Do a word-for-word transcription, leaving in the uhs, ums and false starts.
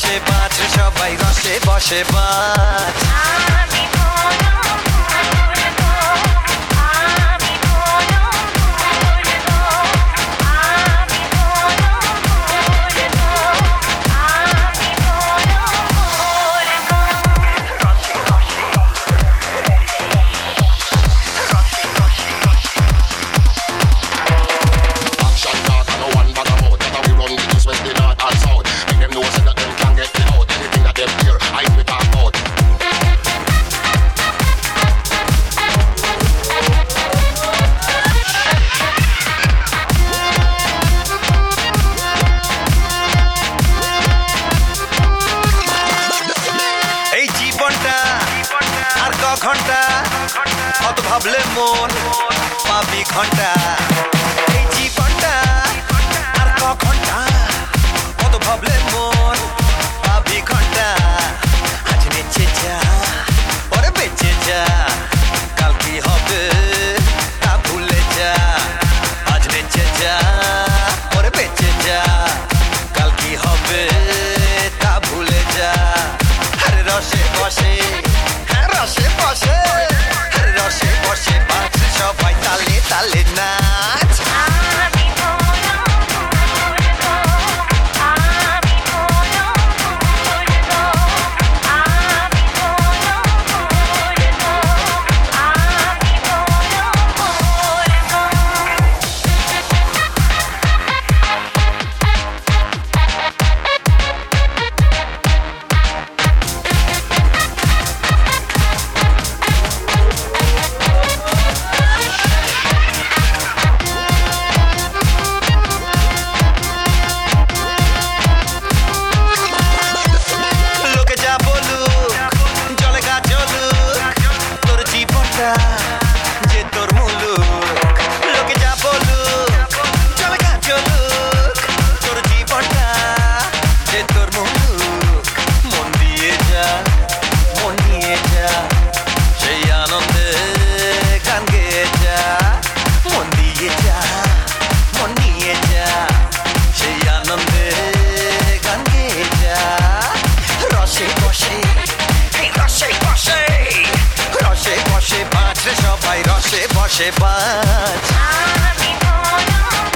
বসে বাঁচ সবাই রসে বসে বাঁচ ঘন্টা অত ভাবলে মন পাবি ঘন্টা এই জীবনটা আর ক ঘন্টা অত ভাবলে মন পাবি ঘন্টা আজ বেঁচে যা পরে বেঁচে যা কাল কি হবে তা ভুলে যা আজ বেঁচে যা পরে বেঁচে যা কাল কি হবে তা ভুলে যা আরে রসে বসে রসে বসে রসে বসে বাঁচ সবাই তালে তালে নাচ যে তোর মুলুক লোকে যা বলুক চলে গা চলুক তোর জীবনটা যে তোর মুলুক মন দিয়ে যা মন নিয়ে যা সেই আনন্দে গান গেয়ে যা মন দিয়ে যা মন নিয়ে যা সেই আনন্দে গান গেয়ে যা রসে বসে রসে বসে রসে বসে বাঁচ সবাই রসে বসে বাঁচ